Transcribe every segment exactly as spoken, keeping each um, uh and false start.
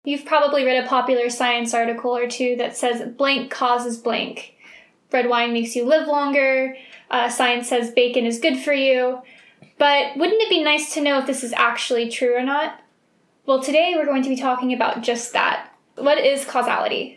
You've probably read a popular science article or two that says blank causes blank. Red wine makes you live longer. Uh, science says bacon is good for you. But wouldn't it be nice to know if this is actually true or not? Well, today we're going to be talking about just that. What is causality?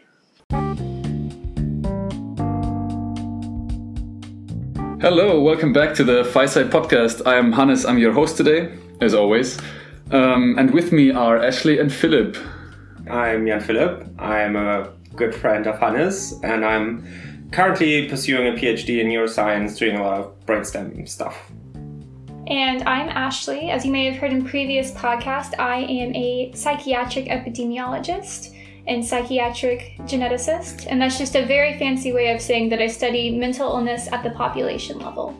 Hello, welcome back to the Phisite Podcast. I am Hannes, I'm your host today, as always. Um, and with me are Ashley and Philip. I'm Jan Philip. I'm a good friend of Hannes, and I'm currently pursuing a PhD in neuroscience, doing a lot of brainstem stuff. And I'm Ashley. As you may have heard in previous podcasts, I am a psychiatric epidemiologist and psychiatric geneticist, and that's just a very fancy way of saying that I study mental illness at the population level.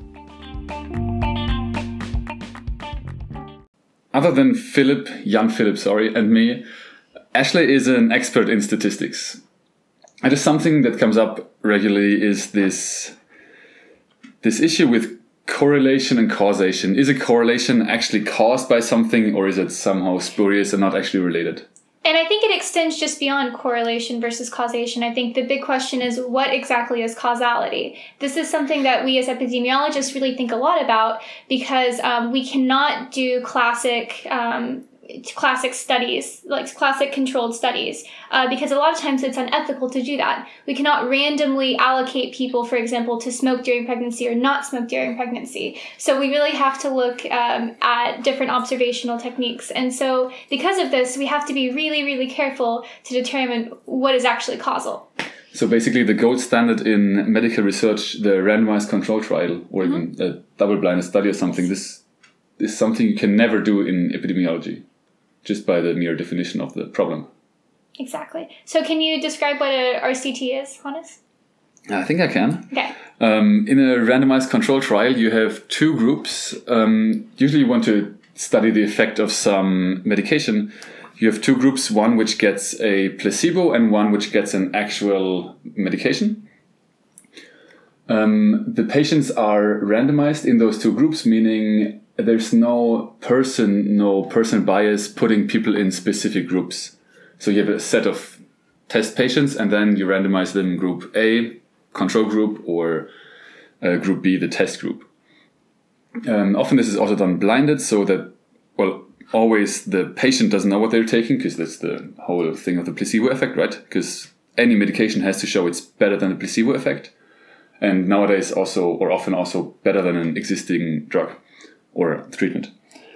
Other than Philip, Jan Philip, sorry, and me, Ashley is an expert in statistics. And just something that comes up regularly is this, this issue with correlation and causation. Is a correlation actually caused by something, or is it somehow spurious and not actually related? And I think it extends just beyond correlation versus causation. I think the big question is, what exactly is causality? This is something that we as epidemiologists really think a lot about because um, we cannot do classic um, classic studies, like classic controlled studies, uh, because a lot of times it's unethical to do that. We cannot randomly allocate people, for example, to smoke during pregnancy or not smoke during pregnancy. So we really have to look um, at different observational techniques. And so because of this, we have to be really, really careful to determine what is actually causal. So basically the gold standard in medical research, the randomized control trial, or Mm-hmm. even a double-blinded study or something, this is something you can never do in epidemiology, just by the mere definition of the problem. Exactly. So can you describe what a R C T is, Hannes? I think I can. Okay. Um, in a randomized control trial, you have two groups. Um, usually you want to study the effect of some medication. You have two groups, one which gets a placebo and one which gets an actual medication. Um, the patients are randomized in those two groups, meaning there's no person, no person bias putting people in specific groups. So you have a set of test patients and then you randomize them group A, control group, or uh, group B, the test group. Um, often this is also done blinded so that, well, always the patient doesn't know what they're taking, because that's the whole thing of the placebo effect, right? Because any medication has to show it's better than the placebo effect. And nowadays also, or often also, better than an existing drug or treatment.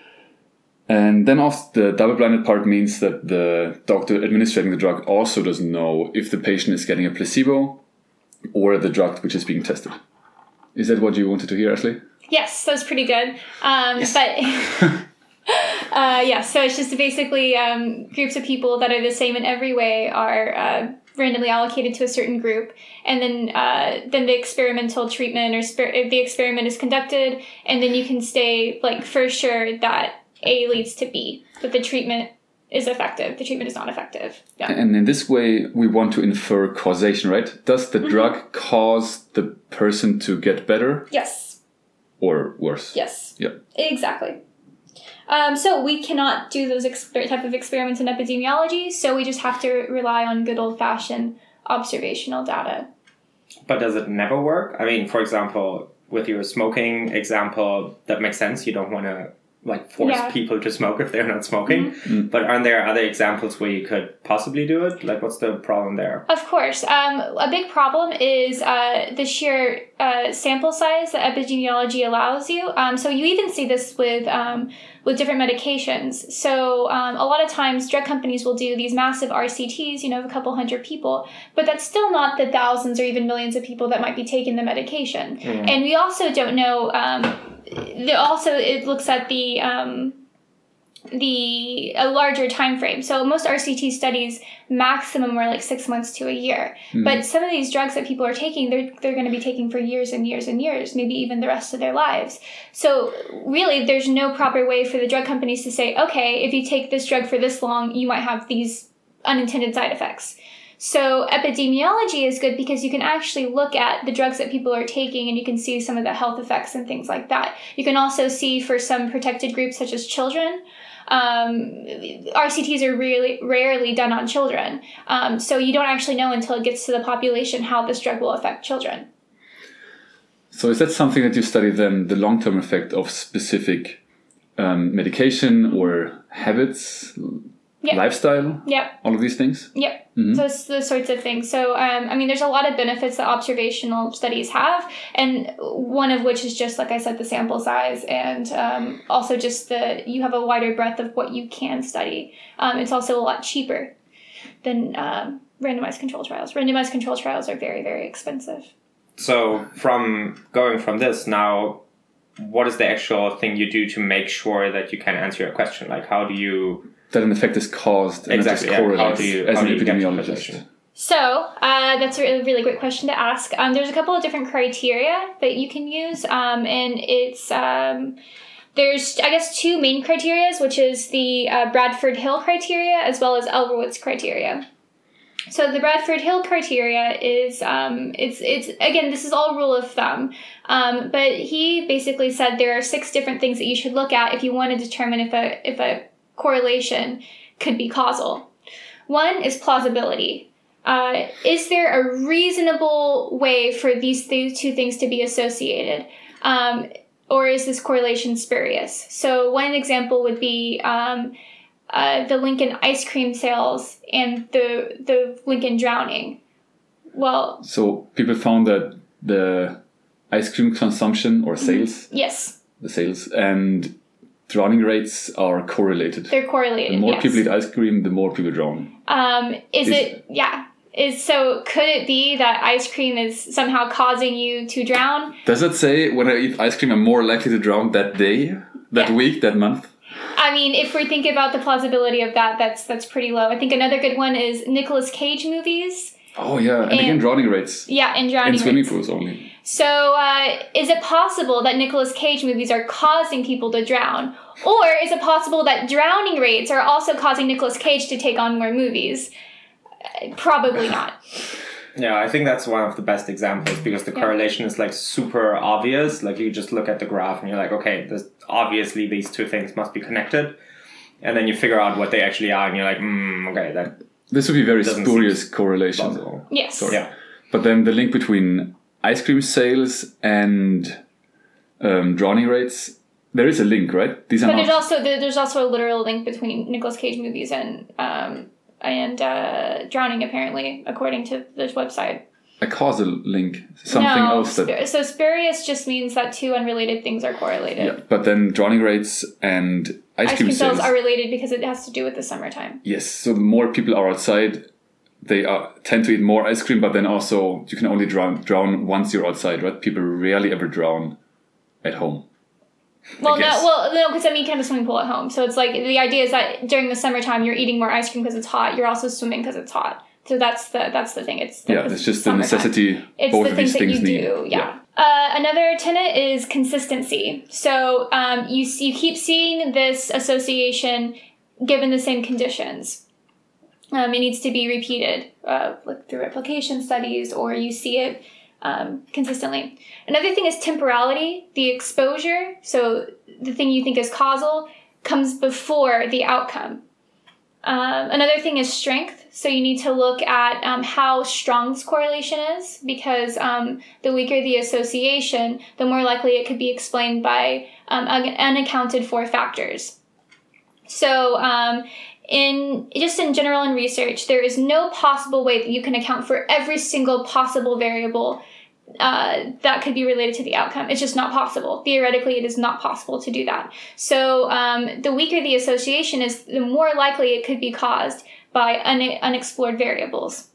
And then off the double-blinded part means that the doctor administering the drug also doesn't know if the patient is getting a placebo or the drug which is being tested. Is that what you wanted to hear, Ashley? Yes, that was pretty good. Um, Yes. But uh, yeah, so it's just basically um, groups of people that are the same in every way are uh, randomly allocated to a certain group, and then uh, then the experimental treatment or sper- the experiment is conducted, and then you can stay like for sure that A leads to B, that the treatment is effective, the treatment is not effective. Yeah. And in this way, we want to infer causation, right? Does the Mm-hmm. drug cause the person to get better Yes. or worse? Yes. Yeah. Exactly. Um, so we cannot do those exper- type of experiments in epidemiology, so we just have to rely on good old-fashioned observational data. But does it never work? I mean, for example, with your smoking example, that makes sense. You don't want to like force Yeah. people to smoke if they're not smoking. Mm. But aren't there other examples where you could possibly do it? Like, what's the problem there? Of course. Um, a big problem is uh, the sheer uh, sample size that epidemiology allows you. Um, so you even see this with um, with different medications. So um, a lot of times drug companies will do these massive R C Ts, you know, of a couple hundred people, but that's still not the thousands or even millions of people that might be taking the medication. Mm. And we also don't know, um, the, also it looks at the... Um, the a larger time frame. So most R C T studies maximum are like six months to a year. Mm. But some of these drugs that people are taking, they're they're going to be taking for years and years and years, maybe even the rest of their lives. So really, there's no proper way for the drug companies to say, okay, if you take this drug for this long, you might have these unintended side effects. So epidemiology is good because you can actually look at the drugs that people are taking and you can see some of the health effects and things like that. You can also see for some protected groups such as children, um, R C Ts are really rarely done on children. Um, so you don't actually know until it gets to the population how this drug will affect children. So is that something that you study then, the long-term effect of specific um, medication or habits, yep. lifestyle, yep. all of these things? Yep. Mm-hmm. Those, those sorts of things. So, um, I mean, there's a lot of benefits that observational studies have, and one of which is just, like I said, the sample size, and um, also just the, you have a wider breadth of what you can study. Um, it's also a lot cheaper than um, randomized control trials. Randomized control trials are very, very expensive. So from going from this now, what is the actual thing you do to make sure that you can answer your question? Like, how do you... That an effect is caused and exactly, it just correlates yeah. How do you, as how an do you get to epidemiologist. position? So uh, that's a really, really great question to ask. Um, there's a couple of different criteria that you can use, um, and it's... Um, There's, I guess, two main criteria, which is the uh, Bradford-Hill criteria as well as Elverwood's criteria. So the Bradford-Hill criteria is, um, it's, it's again, this is all rule of thumb, um, but he basically said there are six different things that you should look at if you want to determine if a, if a correlation could be causal. One is plausibility. Uh, is there a reasonable way for these th- two things to be associated? Um, or is this correlation spurious? So one example would be... Um, Uh, the Lincoln ice cream sales and the the Lincoln drowning. Well, so people found that the ice cream consumption or sales, mm-hmm. yes, the sales and drowning rates are correlated. They're correlated. The more yes. people eat ice cream, the more people drown. Um, is, Is it? Yeah. Is so? Could it be that ice cream is somehow causing you to drown? Does it say when I eat ice cream, I'm more likely to drown that day, that yeah. week, that month? I mean, if we think about the plausibility of that, that's that's pretty low. I think another good one is Nicolas Cage movies. Oh, yeah. And, and again, drowning rates. Yeah, and drowning In swimming rates. pools only. So uh, is it possible that Nicolas Cage movies are causing people to drown? Or is it possible that drowning rates are also causing Nicolas Cage to take on more movies? Uh, probably not. Yeah, I think that's one of the best examples because the yeah. correlation is like super obvious. Like you just look at the graph and you're like, okay, this, obviously these two things must be connected. And then you figure out what they actually are and you're like, mm, okay, that This would be very spurious correlation. plausible. Yes. Sorry. Yeah. But then the link between ice cream sales and um, drowning rates, there is a link, right? These are but not... there's also there's also a literal link between Nicolas Cage movies and um, and uh, drowning, apparently, according to this website. A causal link, something no, else that... spur- so spurious just means that two unrelated things are correlated. Yeah, but then drowning rates and ice, Ice cream, cream sales sales are related because it has to do with the summertime. Yes, so the more people are outside, they are, tend to eat more ice cream, but then also you can only drown, drown once you're outside, right? People rarely ever drown at home. Well, I no, guess. well, no, because I mean, you can have a swimming pool at home. So it's like the idea is that during the summertime, you're eating more ice cream because it's hot. You're also swimming because it's hot. So that's the that's the thing. It's the, Yeah, the it's just the summertime. necessity It's both the of things these that things you need. do. Yeah. Uh, another tenet is consistency. So um, you you keep seeing this association given the same conditions. Um, it needs to be repeated, uh, like through replication studies, or you see it um, consistently. Another thing is temporality. The exposure, so the thing you think is causal, comes before the outcome. Um, another thing is strength. So you need to look at um, how strong this correlation is, because um, the weaker the association, the more likely it could be explained by um, un- unaccounted for factors. So um, in just in general in research, there is no possible way that you can account for every single possible variable uh, that could be related to the outcome. It's just not possible. Theoretically, it is not possible to do that. So um, the weaker the association is, the more likely it could be caused by un- unexplored variables.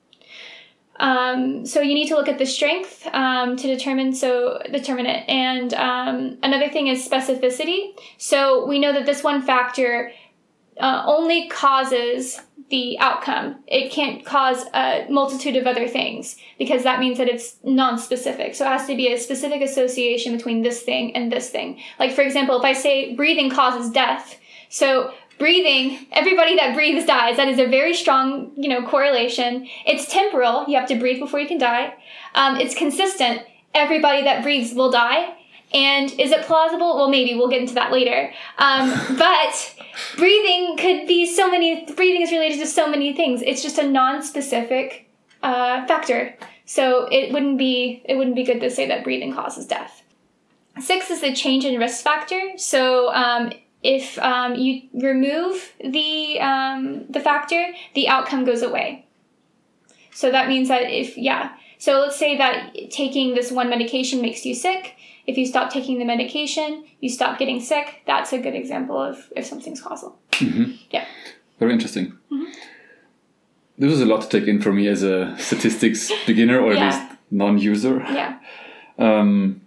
Um, so you need to look at the strength um, to determine so determine it. And um, another thing is specificity. So we know that this one factor uh, only causes the outcome. It can't cause a multitude of other things, because that means that it's non-specific. So it has to be a specific association between this thing and this thing. Like, for example, if I say breathing causes death, so breathing, everybody that breathes dies. That is a very strong, you know, correlation. It's temporal. You have to breathe before you can die. Um, it's consistent. Everybody that breathes will die. And is it plausible? Well, maybe we'll get into that later. Um, but breathing could be so many, breathing is related to so many things. It's just a non-specific uh, factor. So it wouldn't be, it wouldn't be good to say that breathing causes death. Six is the change in risk factor. So um, if um, you remove the, um, the factor, the outcome goes away. So that means that if, yeah. So let's say that taking this one medication makes you sick. If you stop taking the medication, you stop getting sick. That's a good example of if something's causal. Mm-hmm. Yeah. Very interesting. Mm-hmm. This was a lot to take in for me as a statistics beginner, or yeah. at least non-user. Yeah. Um,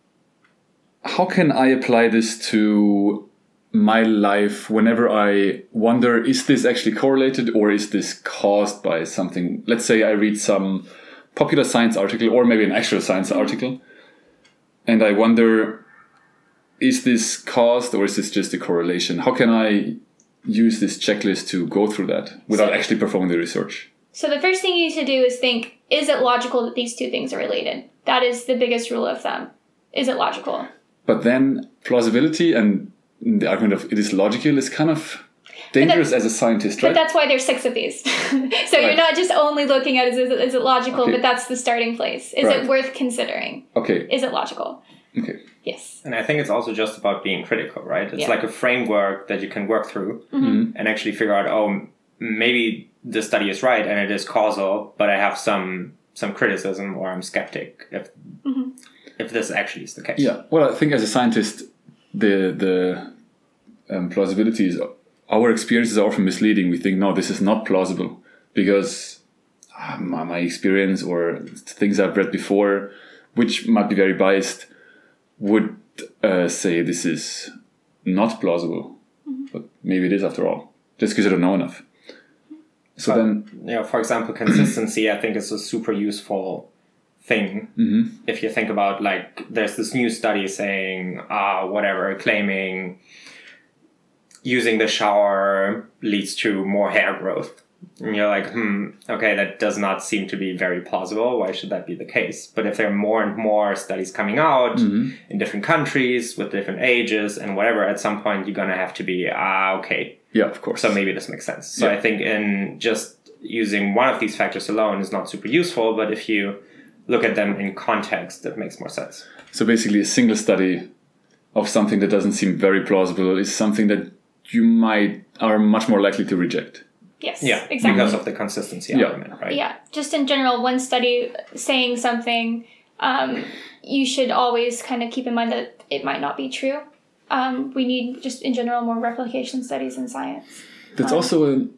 how can I apply this to my life whenever I wonder, is this actually correlated or is this caused by something? Let's say I read some popular science article or maybe an actual science mm-hmm. article, and I wonder, is this caused or is this just a correlation? How can I use this checklist to go through that without so, actually performing the research? So the first thing you need to do is think, is it logical that these two things are related? That is the biggest rule of thumb. Is it logical? But then plausibility and the argument of it is logical is kind of dangerous as a scientist, right? But that's why there's six of these. so right. You're not just only looking at is it, is it logical, okay. but that's the starting place. Is right. it worth considering? Okay. Is it logical? Okay. Yes. And I think it's also just about being critical, right? It's yeah. like a framework that you can work through mm-hmm. and actually figure out, oh, maybe the study is right and it is causal, but I have some some criticism or I'm skeptic if mm-hmm. if this actually is the case. Yeah. Well, I think as a scientist, the the um, plausibility is, our experiences are often misleading. We think, no, this is not plausible because uh, my, my experience or things I've read before, which might be very biased, would uh, say this is not plausible. Mm-hmm. But maybe it is after all, just because I don't know enough. So but, then, you know, for example, consistency, I think is a super useful thing. Mm-hmm. If you think about, like, there's this new study saying, uh, whatever, claiming using the shower leads to more hair growth. And you're like, hmm, okay, that does not seem to be very plausible. Why should that be the case? But if there are more and more studies coming out mm-hmm. in different countries with different ages and whatever, at some point you're going to have to be, ah, okay. Yeah, of course. So maybe this makes sense. So yeah. I think in just using one of these factors alone is not super useful, but if you look at them in context, it makes more sense. So basically a single study of something that doesn't seem very plausible is something that you might are much more likely to reject. Yes, yeah, exactly. Because of the consistency yeah. argument, right? Yeah, just in general, one study saying something, um, you should always kind of keep in mind that it might not be true. Um, we need, just in general, more replication studies in science. That's um, also a,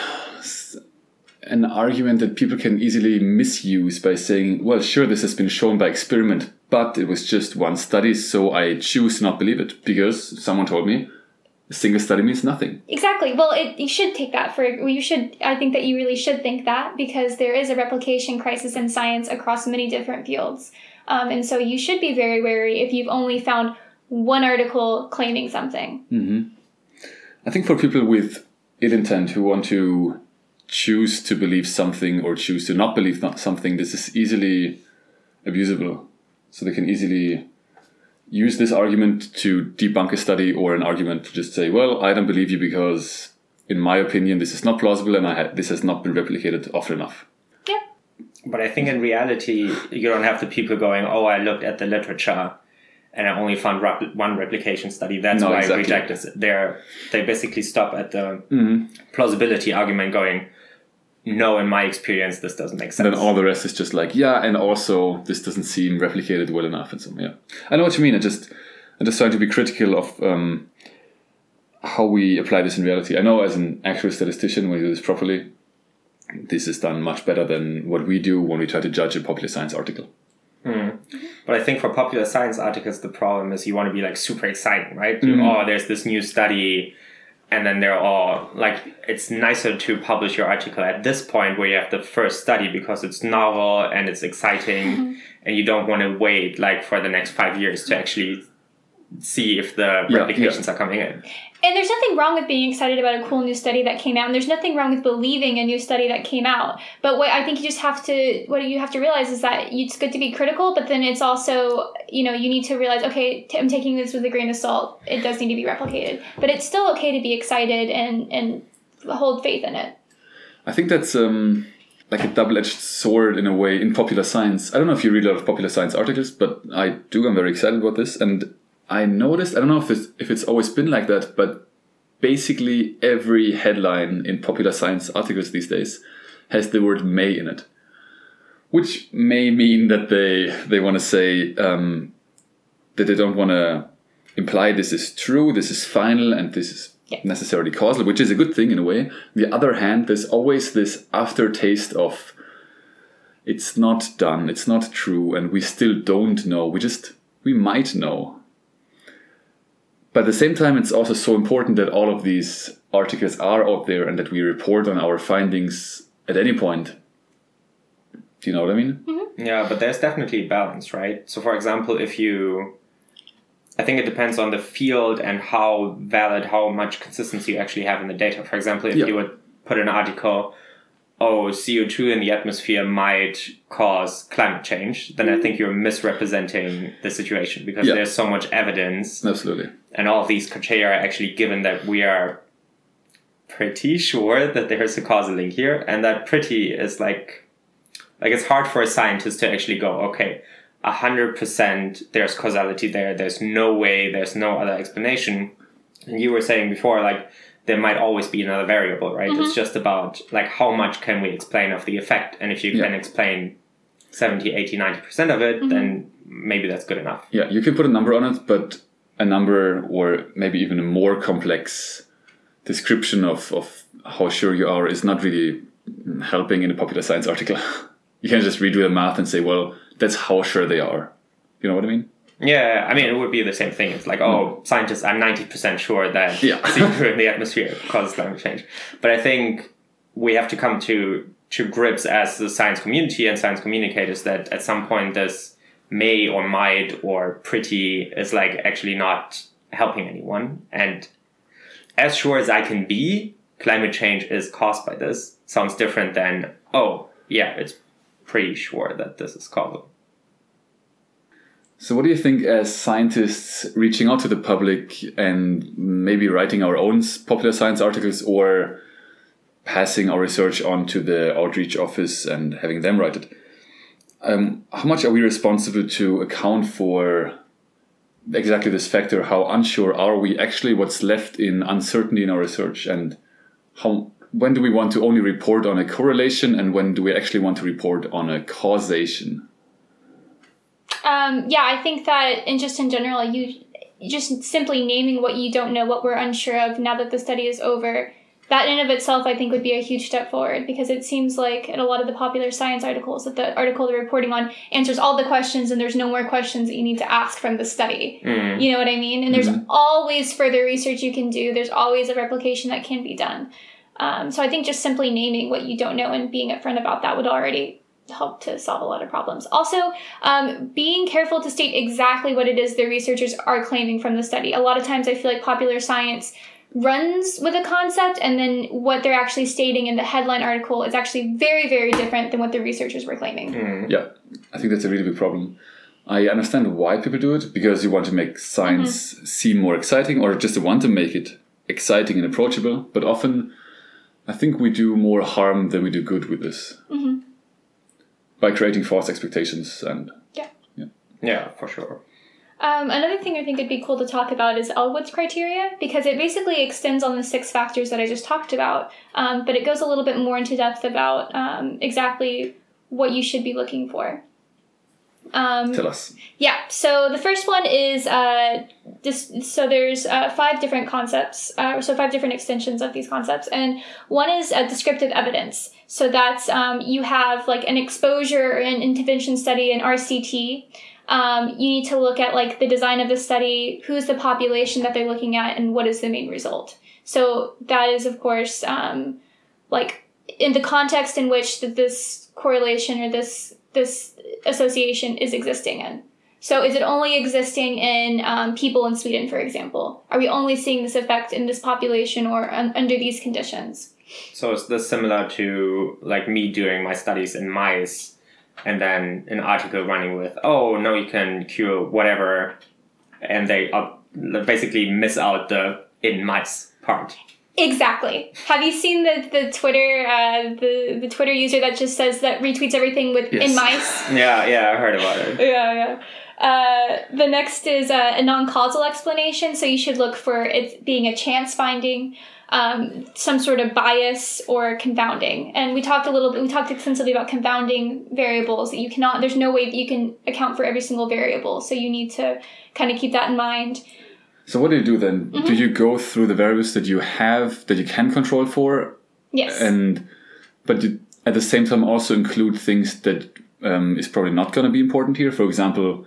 an argument that people can easily misuse by saying, well, sure, this has been shown by experiment, but it was just one study, so I choose to not believe it because someone told me a single study means nothing. Exactly. Well, it, you should take that for, you should, I think that you really should think that because there is a replication crisis in science across many different fields. Um, and so you should be very wary if you've only found one article claiming something. Mm-hmm. I think for people with ill intent who want to choose to believe something or choose to not believe something, this is easily abusable. So they can easily use this argument to debunk a study or an argument to just say, well, I don't believe you because, in my opinion, this is not plausible and I ha- this has not been replicated often enough. Yeah. But I think in reality, you don't have the people going, oh, I looked at the literature and I only found rep- one replication study. That's no, why exactly. I rejected it. They're, they basically stop at the mm-hmm. plausibility argument going, no, in my experience, this doesn't make sense. And then all the rest is just like, yeah, and also this doesn't seem replicated well enough. And so, yeah, I know what you mean. I just, I'm just trying to be critical of um, how we apply this in reality. I know as an actual statistician, when we do this properly, this is done much better than what we do when we try to judge a popular science article. Mm. But I think for popular science articles, the problem is you want to be like super exciting, right? Mm. Oh, there's this new study. And then they're all like, it's nicer to publish your article at this point where you have the first study because it's novel and it's exciting mm-hmm. and you don't want to wait like for the next five years to actually see if the Yeah, replications yeah. are coming in. And there's nothing wrong with being excited about a cool new study that came out, and there's nothing wrong with believing a new study that came out. But what I think you just have to, what you have to realize is that it's good to be critical, but then it's also, you know, you need to realize, okay, t- I'm taking this with a grain of salt. It does need to be replicated. But it's still okay to be excited and, and hold faith in it. I think that's um, like a double-edged sword in a way in popular science. I don't know if you read a lot of popular science articles, but I do. I'm very excited about this. And I noticed, I don't know if it's, if it's always been like that, but basically every headline in popular science articles these days has the word may in it. Which may mean that they, they want to say um, that they don't want to imply this is true, this is final, and this is Yeah. necessarily causal, which is a good thing in a way. On the other hand, there's always this aftertaste of it's not done, it's not true, and we still don't know. We just, we might know. But at the same time, it's also so important that all of these articles are out there and that we report on our findings at any point. Do you know what I mean? Mm-hmm. Yeah, but there's definitely a balance, right? So for example, if you... I think it depends on the field and how valid, how much consistency you actually have in the data. For example, if Yeah. you would put an article, oh, C O two in the atmosphere might cause climate change, then I think you're misrepresenting the situation because Yeah. there's so much evidence. Absolutely. And all of these criteria are actually given that we are pretty sure that there's a causal link here. And that pretty is like, like it's hard for a scientist to actually go, okay, a hundred percent there's causality there. There's no way, there's no other explanation. And you were saying before, like, there might always be another variable, right? Mm-hmm. It's just about, like, how much can we explain of the effect? And if you Yeah. can explain seventy, eighty, ninety percent of it, Mm-hmm. then maybe that's good enough. Yeah, you can put a number on it, but a number or maybe even a more complex description of, of how sure you are is not really helping in a popular science article. You can't just redo the math and say, well, that's how sure they are. You know what I mean? Yeah, I mean, it would be the same thing. It's like, oh, scientists are ninety percent sure that Yeah. C O two in the atmosphere causes climate change. But I think we have to come to, to grips as the science community and science communicators that at some point this may or might or pretty is like actually not helping anyone. And as sure as I can be, climate change is caused by this sounds different than, oh, yeah, it's pretty sure that this is causal. So what do you think as scientists reaching out to the public and maybe writing our own popular science articles or passing our research on to the outreach office and having them write it? Um, how much are we responsible to account for exactly this factor? How unsure are we actually? What's left in uncertainty in our research? And how when do we want to only report on a correlation and when do we actually want to report on a causation? Um, yeah, I think that, and just in general, you just simply naming what you don't know, what we're unsure of now that the study is over, that in and of itself, I think, would be a huge step forward, because it seems like in a lot of the popular science articles that the article they're reporting on answers all the questions and there's no more questions that you need to ask from the study. Mm. You know what I mean? And there's Mhm. always further research you can do. There's always a replication that can be done. Um, so I think just simply naming what you don't know and being upfront about that would already help to solve a lot of problems. Also, um, being careful to state exactly what it is the researchers are claiming from the study. A lot of times I feel like popular science runs with a concept and then what they're actually stating in the headline article is actually very, very different than what the researchers were claiming. Mm. Yeah, I think that's a really big problem. I understand why people do it, because you want to make science mm-hmm. seem more exciting or just want to make it exciting and approachable. But often, I think we do more harm than we do good with this. Mm-hmm. By creating false expectations and... Yeah. Yeah, yeah for sure. Um, another thing I think would be cool to talk about is Elwood's criteria, because it basically extends on the six factors that I just talked about, um, but it goes a little bit more into depth about um, exactly what you should be looking for. Um, Tell us. Yeah, so the first one is, uh, this, so there's uh, five different concepts, uh, so five different extensions of these concepts, and one is a descriptive evidence. So that's, um, you have like an exposure and intervention study, an R C T. Um, you need to look at like the design of the study, who's the population that they're looking at, and what is the main result. So that is, of course, um, like in the context in which that this correlation or this this association is existing in. So is it only existing in um, people in Sweden, for example? Are we only seeing this effect in this population or un- under these conditions? So is this similar to like me doing my studies in mice and then an article running with, oh, no, you can cure whatever, and they uh, basically miss out the in mice part. Exactly. Have you seen the the Twitter uh, the the Twitter user that just says that retweets everything with Yes. in mice? Yeah, yeah, I heard about it. Yeah, yeah. Uh, the next is uh, a non-causal explanation. So you should look for it being a chance finding, um, some sort of bias or confounding. And we talked a little bit. We talked extensively about confounding variables. That you cannot. There's no way that you can account for every single variable. So you need to kind of keep that in mind. So what do you do then? Mm-hmm. Do you go through the variables that you have, that you can control for? Yes. And but you, at the same time also include things that um, is probably not going to be important here. For example,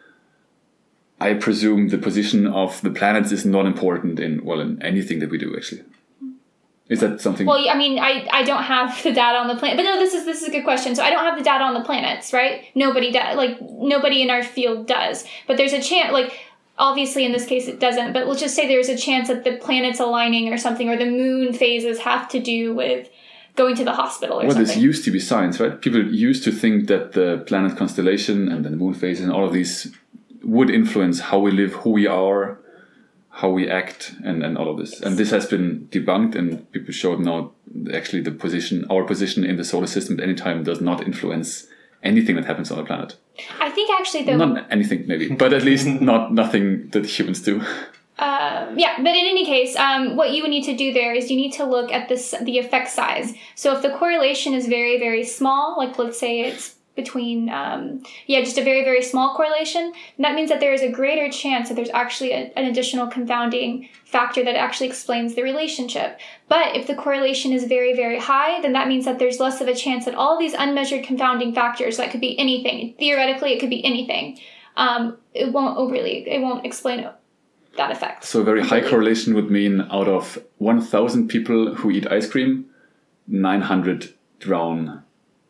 I presume the position of the planets is not important in, well, in anything that we do, actually. Is that something? Well, I mean, I, I don't have the data on the planet, but no, this is this is a good question. So I don't have the data on the planets, right? Nobody does, like nobody in our field does. But there's a chance, like obviously in this case it doesn't. But let's just say there's a chance that the planets aligning or something, or the moon phases have to do with going to the hospital or well, something. this used to be science, right? People used to think that the planet constellation and then the moon phases and all of these would influence how we live, who we are, how we act, and, and all of this. And this has been debunked, and people showed now actually the position, our position in the solar system at any time does not influence anything that happens on the planet. I think actually though... Not anything, maybe, but at least not nothing that humans do. Uh, yeah, but in any case, um, what you would need to do there is you need to look at this the effect size. So if the correlation is very, very small, like let's say it's between, um, yeah, just a very, very small correlation, that means that there is a greater chance that there's actually a, an additional confounding factor that actually explains the relationship. But if the correlation is very, very high, then that means that there's less of a chance that all these unmeasured confounding factors, that could be anything, theoretically it could be anything, um, it won't overly, it won't explain that effect. So a very completely. high correlation would mean out of one thousand people who eat ice cream, nine hundred drown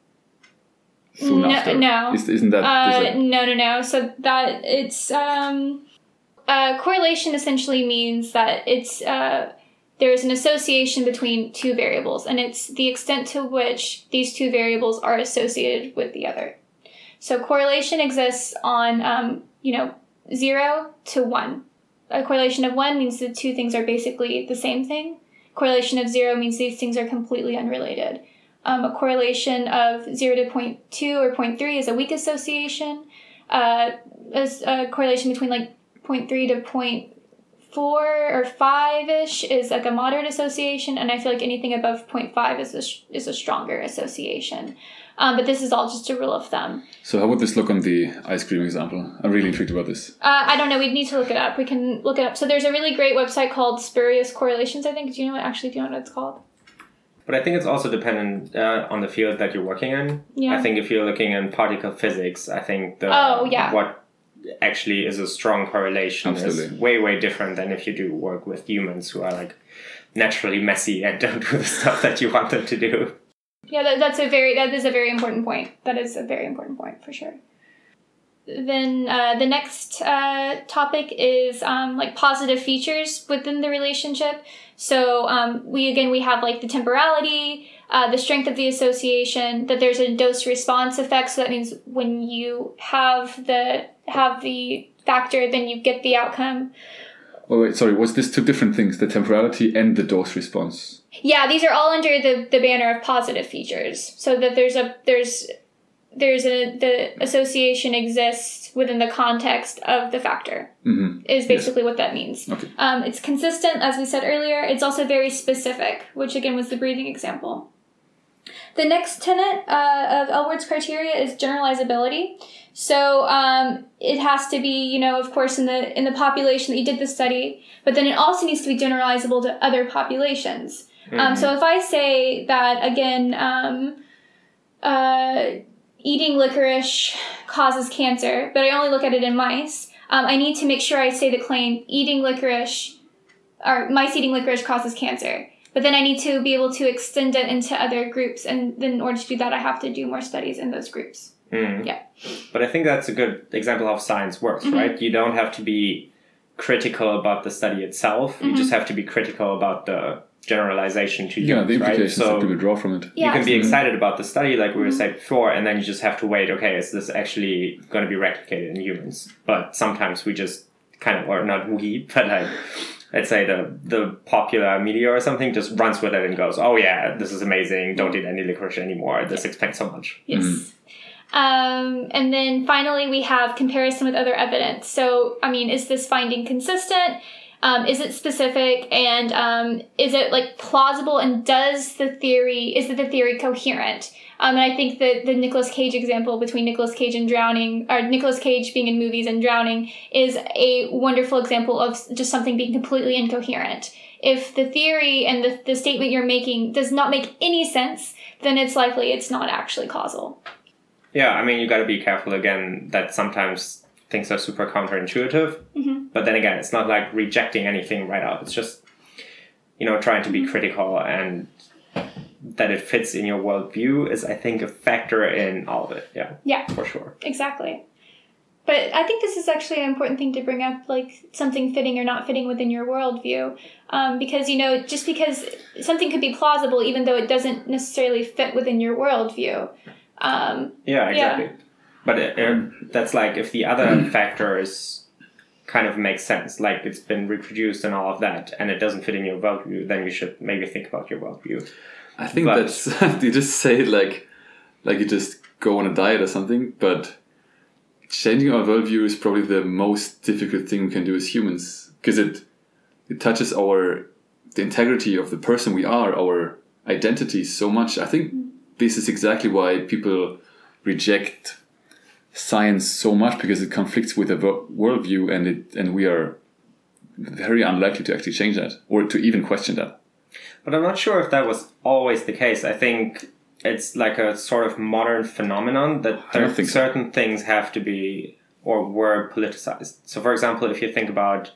soon no, after. No, Is, isn't that... Uh, is that no, no, no. So that it's um, uh, correlation essentially means that it's uh, there's an association between two variables, and it's the extent to which these two variables are associated with the other. So correlation exists on um, you know zero to one. A correlation of one means the two things are basically the same thing. Correlation of zero means these things are completely unrelated. Um, a correlation of zero to zero point two or zero point three is a weak association. Uh, a, a correlation between like zero point three to zero point four or five-ish is like a moderate association, and I feel like anything above zero point five is a, is a stronger association. Um, but this is all just a rule of thumb. So how would this look on the ice cream example? I'm really intrigued about this. Uh, I don't know. We'd need to look it up. We can look it up. So there's a really great website called Spurious Correlations, I think. Do you know what, actually, do you know what it's called? But I think it's also dependent uh, on the field that you're working in. Yeah. I think if you're looking in particle physics, I think the Oh, yeah. what actually is a strong correlation Absolutely. is way, way different than if you do work with humans who are like naturally messy and don't do the stuff that you want them to do. Yeah, that, that's a very that is a very important point. That is a very important point for sure. Then uh, the next uh, topic is um, like positive features within the relationship. So um, we again we have like the temporality, uh, the strength of the association, that there's a dose response effect. So that means when you have the have the factor, then you get the outcome. Oh wait, sorry, was this two different things, the temporality and the dose response? Yeah, these are all under the, the banner of positive features. So that there's a there's there's a the association exists within the context of the factor. Mm-hmm. Is basically yes. what that means. Okay. Um, it's consistent, as we said earlier. It's also very specific, which again was the breathing example. The next tenet uh, of Elwood's criteria is generalizability. So um, it has to be, you know, of course, in the in the population that you did the study, but then it also needs to be generalizable to other populations. Mm-hmm. Um, so if I say that, again, um, uh, eating licorice causes cancer, but I only look at it in mice, um, I need to make sure I say the claim eating licorice, or mice eating licorice causes cancer. But then I need to be able to extend it into other groups, and then in order to do that, I have to do more studies in those groups. Mm. Yeah. But I think that's a good example of how science works, mm-hmm. right? You don't have to be critical about the study itself. Mm-hmm. You just have to be critical about the generalization to yeah, use, the implications right? So that people draw from it. Yeah, you can be mm-hmm. excited about the study, like we were saying before, and then you just have to wait. Okay, is this actually going to be replicated in humans? But sometimes we just kind of, or not we, but like, let's say the the popular media or something just runs with it and goes, "Oh yeah, this is amazing. Don't eat any licorice anymore. This explains so much." Yes. Mm-hmm. Um, and then finally, we have comparison with other evidence. So, I mean, is this finding consistent? Um, is it specific? And um, is it like plausible? And does the theory, is the theory coherent? Um, and I think that the Nicolas Cage example between Nicolas Cage and drowning, or Nicolas Cage being in movies and drowning, is a wonderful example of just something being completely incoherent. If the theory and the, the statement you're making does not make any sense, then it's likely it's not actually causal. Yeah, I mean, you got to be careful again that sometimes things are super counterintuitive. Mm-hmm. But then again, it's not like rejecting anything right out. It's just, you know, trying to be mm-hmm. critical, and that it fits in your worldview is, I think, a factor in all of it. Yeah. Yeah. For sure. Exactly. But I think this is actually an important thing to bring up, like something fitting or not fitting within your worldview. Um, because, you know, just because something could be plausible, even though it doesn't necessarily fit within your worldview. Um, yeah, exactly. Yeah. But it, it, that's like if the other factors kind of make sense, like it's been reproduced and all of that, and it doesn't fit in your worldview, then you should maybe think about your worldview. I think but, that's, you just say it like, like you just go on a diet or something, but changing our worldview is probably the most difficult thing we can do as humans, because it, it touches our, the integrity of the person we are, our identity so much. I think this is exactly why people reject science so much, because it conflicts with a worldview, and it and we are very unlikely to actually change that or to even question that. But I'm not sure if that was always the case. I think it's like a sort of modern phenomenon that there, certain so. things have to be or were politicized. So, for example, if you think about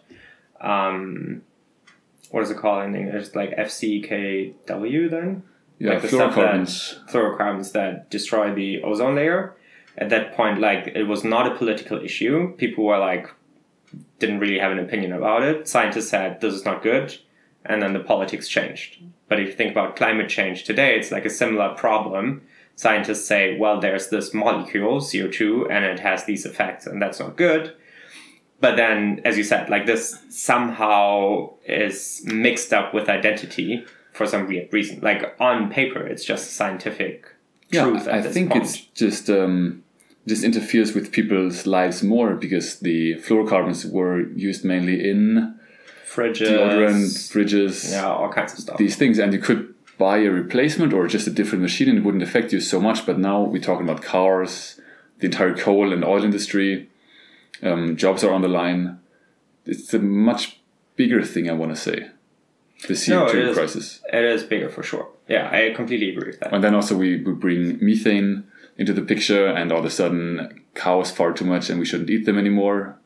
um, what is it called in English, like F C K W, then. Yeah, like the fluorocarbons. Stuff that, fluorocarbons that destroy the ozone layer. At that point, like, it was not a political issue. People were like, didn't really have an opinion about it. Scientists said, this is not good. And then the politics changed. But if you think about climate change today, it's like a similar problem. Scientists say, well, there's this molecule, C O two, and it has these effects, and that's not good. But then, as you said, like, this somehow is mixed up with identity for some weird reason. Like, on paper, it's just scientific truth. Yeah, at I this think point. it's just um, just interferes with people's lives more, because the fluorocarbons were used mainly in fridges, deodorant, fridges, yeah, all kinds of stuff. These things, and you could buy a replacement or just a different machine, and it wouldn't affect you so much. But now we're talking about cars, the entire coal and oil industry. Um, jobs are on the line. It's a much bigger thing, I want to say. The C O two no, it crisis. Is, it is bigger for sure. Yeah, I completely agree with that. And then also we, we bring methane into the picture, and all of a sudden cows fart too much and we shouldn't eat them anymore.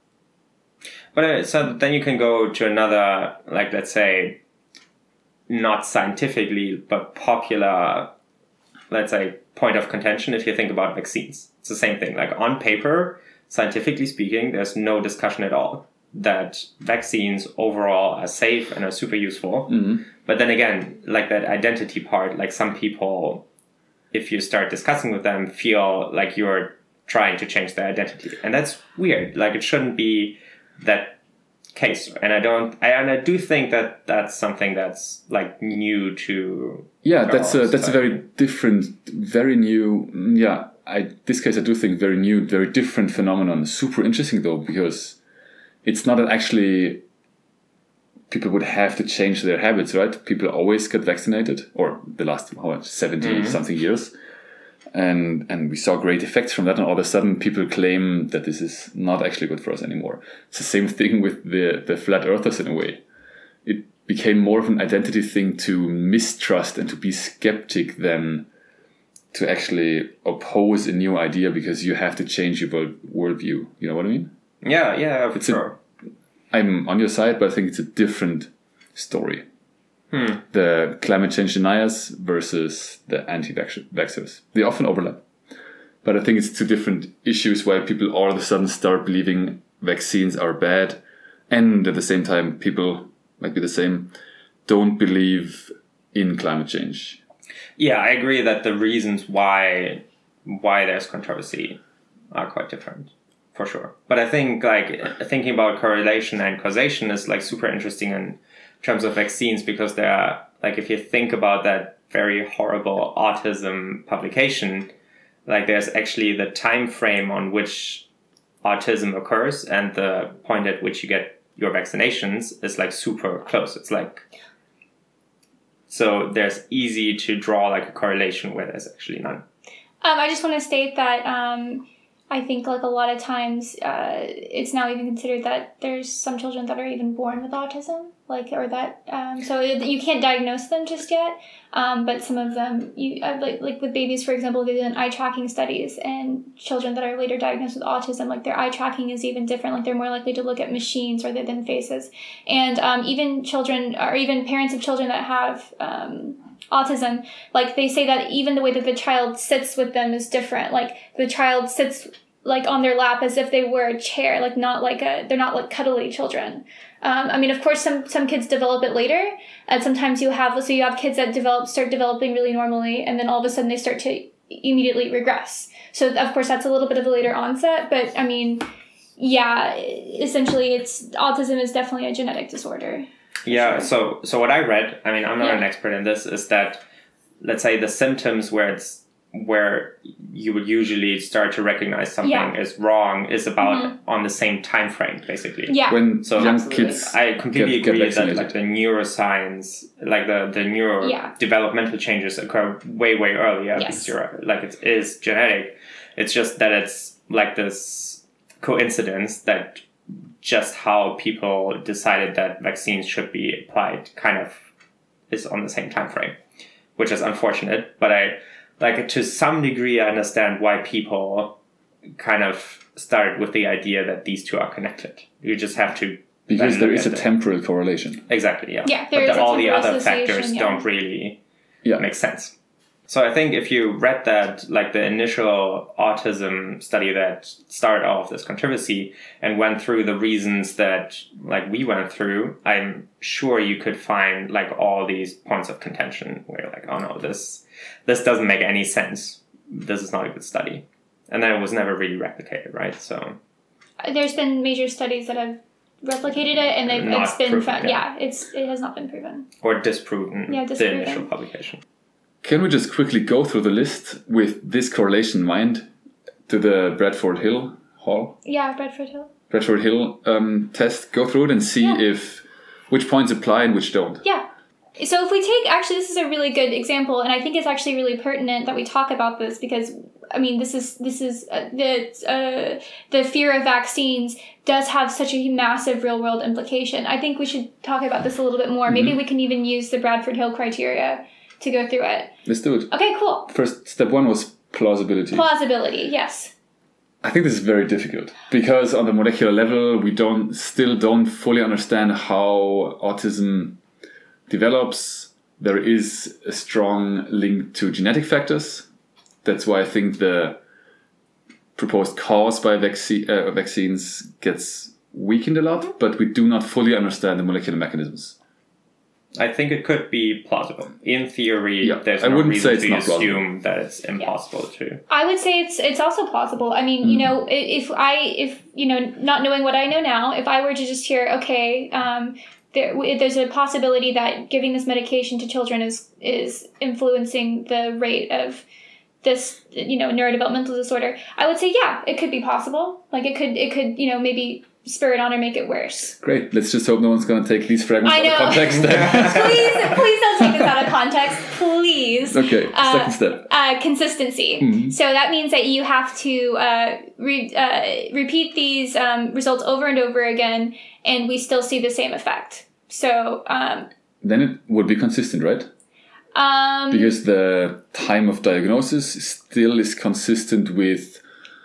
But uh, so then you can go to another, like, let's say, not scientifically, but popular, let's say, point of contention if you think about vaccines. It's the same thing. Like, on paper, scientifically speaking, there's no discussion at all that vaccines overall are safe and are super useful. Mm-hmm. But then again, like that identity part, like some people, if you start discussing with them, feel like you're trying to change their identity. And that's weird. Like, it shouldn't be that case. And I don't, I, and I do think that that's something that's like new to. Yeah, that's a, that's a very different, very new, yeah, I, this case I do think very new, very different phenomenon. Super interesting though, because it's not that actually people would have to change their habits, right? People always get vaccinated, or the last how much, seventy mm-hmm. something years. And and we saw great effects from that, and all of a sudden people claim that this is not actually good for us anymore. It's the same thing with the, the flat earthers in a way. It became more of an identity thing to mistrust and to be skeptic than to actually oppose a new idea, because you have to change your world, worldview. You know what I mean? Yeah, yeah, for it's sure. A, I'm on your side, but I think it's a different story. Hmm. The climate change deniers versus the anti-vaxxers. They often overlap. But I think it's two different issues why people all of a sudden start believing vaccines are bad. And at the same time, people might be the same, don't believe in climate change. Yeah, I agree that the reasons why why there's controversy are quite different, for sure. But I think like thinking about correlation and causation is like super interesting in terms of vaccines, because there are, like, if you think about that very horrible autism publication, like there's actually the time frame on which autism occurs and the point at which you get your vaccinations is like super close. It's like, so there's easy to draw like a correlation where there's actually none. Um, I just want to state that um, I think like a lot of times uh, it's now even considered that there's some children that are even born with autism, like, or that, um, so you can't diagnose them just yet. Um, but some of them, you uh, like, like with babies, for example, they've done eye tracking studies, and children that are later diagnosed with autism, like their eye tracking is even different. Like they're more likely to look at machines rather than faces. And um, even children, or even parents of children that have um, autism, like they say that even the way that the child sits with them is different. Like the child sits like on their lap as if they were a chair, like not like a, they're not like cuddly children. Um, I mean, of course, some, some kids develop it later. And sometimes you have, so you have kids that develop, start developing really normally, and then all of a sudden they start to immediately regress. So of course that's a little bit of a later onset, but I mean, yeah, essentially it's, autism is definitely a genetic disorder. Yeah. Sure. So, so what I read, I mean, I'm not Yeah. an expert in this, is that, let's say the symptoms where it's, where you would usually start to recognize something Yeah. is wrong is about Mm-hmm. on the same time frame, basically. Yeah. When So young absolutely. kids I completely get, get agree that vaccinated. like the neuroscience, like the the neuro Yeah. developmental changes occur way way earlier. Yes. Because you're, like it is genetic. It's just that it's like this coincidence that just how people decided that vaccines should be applied kind of is on the same time frame, which is unfortunate. But I like to some degree I understand why people kind of started with the idea that these two are connected. You just have to because then there look is a at the- temporal correlation. Exactly, yeah. Yeah, there but is the, a all the temporal other association, factors yeah. don't really Yeah. make sense. So I think if you read that, like the initial autism study that started all of this controversy and went through the reasons that like we went through, I'm sure you could find like all these points of contention where you're like, oh no, this this doesn't make any sense. This is not a good study. And then it was never really replicated, right? So There's been major studies that have replicated it, and they've, Not it's been proven, found. yeah. Yeah, it's it has not been proven. or disproven, Yeah, the disproven. initial publication. Can we just quickly go through the list with this correlation in mind to the Bradford Hill Hall? Yeah, Bradford Hill. Bradford Hill um, test, go through it and see Yeah. if which points apply and which don't. Yeah. So if we take, actually, this is a really good example, and I think it's actually really pertinent that we talk about this because, I mean, this is this is uh, the uh, the fear of vaccines does have such a massive real world implication. I think we should talk about this a little bit more. Maybe we can even use the Bradford Hill criteria to go through it. Let's do it. Okay, cool. First, step one was plausibility. Plausibility, yes. I think this is very difficult because on the molecular level, we don't still don't fully understand how autism develops. There is a strong link to genetic factors. That's why I think the proposed cause by vaccine, uh, vaccines gets weakened a lot, but we do not fully understand the molecular mechanisms. I think it could be plausible. In theory, Yeah, there's I no wouldn't say reason it's to not plausible. assume that it's impossible to. I would say it's it's also plausible. I mean, you know, i- if I if you know, not knowing what I know now, if I were to just hear, okay, um, there w- there's a possibility that giving this medication to children is is influencing the rate of this, you know, neurodevelopmental disorder, I would say, yeah, it could be possible. Like it could it could you know maybe spur it on or make it worse. Great. Let's just hope no one's going to take these fragments I out of know. context. please, please don't take this out of context, please. Okay, Uh, second step. Uh, consistency. Mhm. So that means that you have to uh, re- uh, repeat these um, results over and over again, and we still see the same effect. So, um, Then it would be consistent, right? um, Because the time of diagnosis still is consistent with,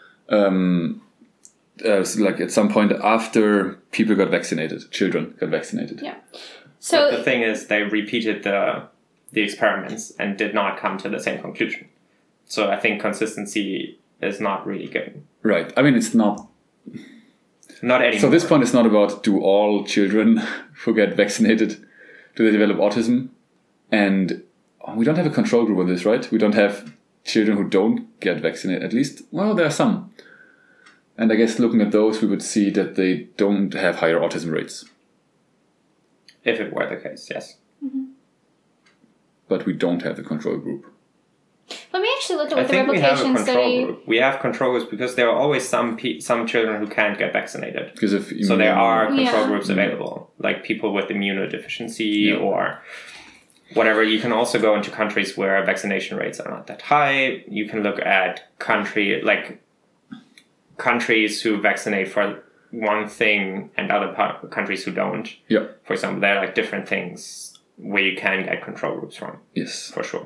um, uh, so like at some point after people got vaccinated, children got vaccinated. Yeah. But so the thing is, they repeated the the experiments and did not come to the same conclusion. So I think consistency is not really good. Right. I mean, it's not. Not anymore. So this point is not about do all children who get vaccinated, do they develop autism? And we don't have a control group on this, right? We don't have children who don't get vaccinated. At least, well, there are some. And I guess looking at those, we would see that they don't have higher autism rates. If it were the case, yes. Mm-hmm. But we don't have the control group. Let me actually look at I what the think we have a replication control study. group. We have control groups because there are always some pe- some children who can't get vaccinated. Because of So there are control Yeah. groups available, like people with immunodeficiency Yeah. or whatever. You can also go into countries where vaccination rates are not that high. You can look at country like countries who vaccinate for one thing and other par- countries who don't. Yeah. For example, there are like different things where you can get control groups from, Yes. for sure.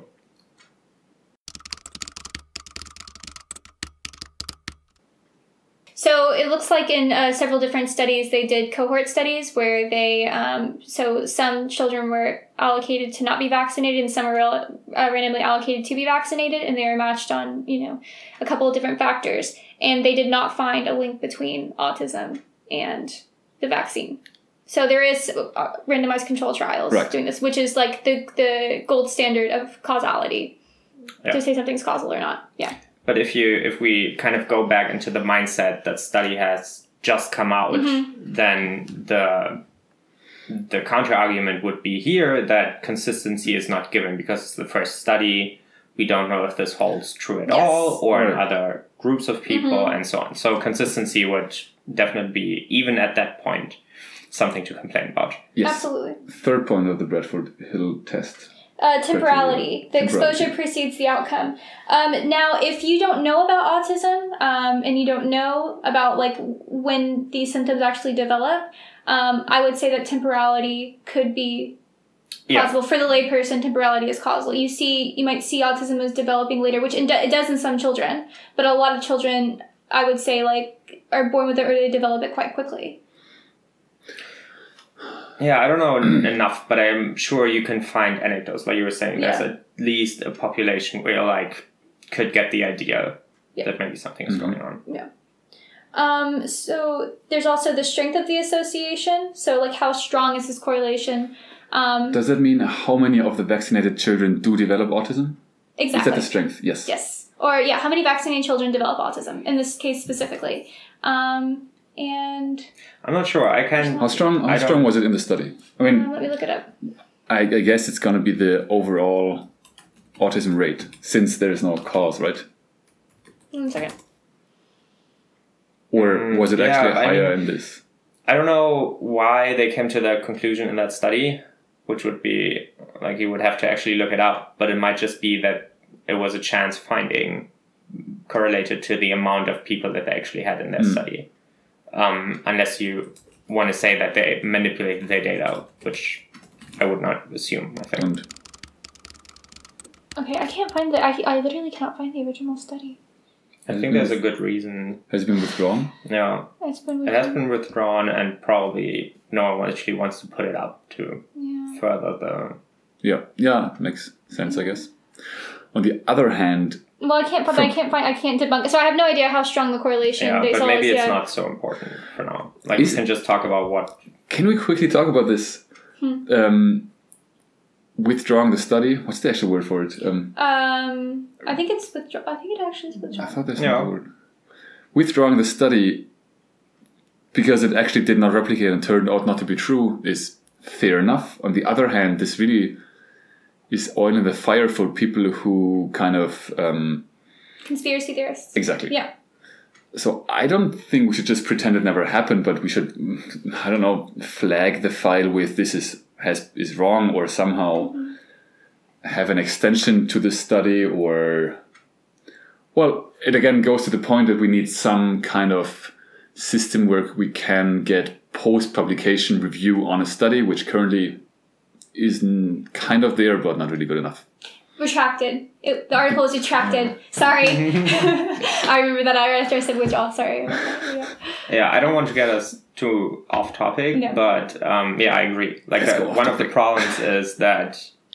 So it looks like in uh, several different studies, they did cohort studies where they, um, so some children were allocated to not be vaccinated and some were uh, randomly allocated to be vaccinated, and they were matched on, you know, a couple of different factors. And they did not find a link between autism and the vaccine. So there is uh, randomized control trials Right. doing this, which is like the, the gold standard of causality, Yeah. to say something's causal or not. Yeah. But if you if we kind of go back into the mindset that study has just come out, Mm-hmm. then the the counter argument would be here that consistency is not given because it's the first study. We don't know if this holds true at Yes. all or in Right. other groups of people Mm-hmm. and so on. So consistency would definitely be, even at that point, something to complain about. Yes. Absolutely. Third point of the Bradford Hill test. Uh, temporality. The Temporality. exposure precedes the outcome. Um, now, if you don't know about autism um, and you don't know about like when these symptoms actually develop, um, I would say that temporality could be Yeah. possible. For the layperson, temporality is causal. You see, you might see autism as developing later, which it do- it does in some children, but a lot of children, I would say, like are born with it or they develop it quite quickly. Yeah, I don't know en- enough, but I'm sure you can find anecdotes. Like you were saying, Yeah. there's at least a population where you like could get the idea Yeah. that maybe something is Mhm. going on. Um, so there's also the strength of the association. So like how strong is this correlation? Um, Does that mean how many of the vaccinated children do develop autism? Is exactly. that the strength? Yes. Yes. Or yeah, how many vaccinated children develop autism in this case specifically? Um, and I'm not sure. I can. How strong? How I don't- strong was it in the study? I uh, mean, let me look it up. I, I guess it's going to be the overall autism rate, since there is no cause, right? One second. Or Mm, was it yeah, actually I higher mean- in this? I don't know why they came to that conclusion in that study, which would be like you would have to actually look it up. But it might just be that it was a chance finding correlated to the amount of people that they actually had in their Mm. study. Um, unless you want to say that they manipulated their data, which I would not assume. I think. And Okay, I can't find the. I, I literally cannot find the original study. I think there's a good reason. has it been withdrawn? Yeah, It's been. it has been withdrawn, and probably no one actually wants to put it up to Yeah. further the. Yeah, yeah, makes sense, I guess. On the other hand, Well, I can't. But I can't find. I can't debunk. So I have no idea how strong the correlation. Yeah, they but saw maybe is, it's yeah. not so important for now. Like Is we can just talk about what. can we quickly talk about this? Hmm. Um, withdrawing the study. What's the actual word for it? Um, Um, I think it's withdraw. I think it actually is I withdrawn. thought there's Yeah. another word. Withdrawing the study because it actually did not replicate and turned out not to be true is fair enough. On the other hand, this really is oil in the fire for people who kind of um, Conspiracy theorists. exactly. Yeah. So I don't think we should just pretend it never happened, but we should, I don't know, flag the file with this is has is wrong, or somehow Mm-hmm. have an extension to the study, or well, it again goes to the point that we need some kind of system where we can get post-publication review on a study, which currently is n- kind of there, but not really good enough. Retracted. It, the article was retracted. Sorry. I remember that I after I said withdraw. Sorry. Yeah. Yeah, I don't want to get us too off topic, No. but um, yeah, I agree. Like Let's uh, go off one of the topic. problems is that,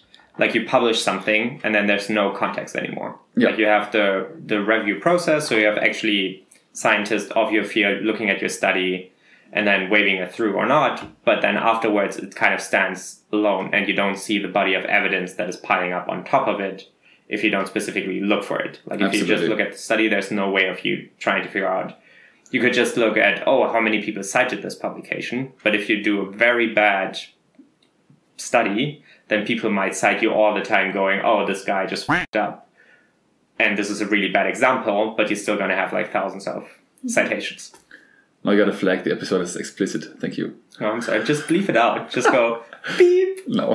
like you publish something and then there's no context anymore. Yeah. Like you have the, the review process, so you have actually scientists of your field looking at your study and then waving it through or not, but then afterwards it kind of stands alone and you don't see the body of evidence that is piling up on top of it if you don't specifically look for it. Like if Absolutely. you just look at the study, there's no way of you trying to figure out. You could just look at, oh, how many people cited this publication, but if you do a very bad study, then people might cite you all the time going, oh, this guy just f***ed up. And this is a really bad example, but you're still going to have like thousands of citations. Now I gotta flag the episode as explicit. Thank you. No, I'm sorry. Just leave it out. Just go beep. No.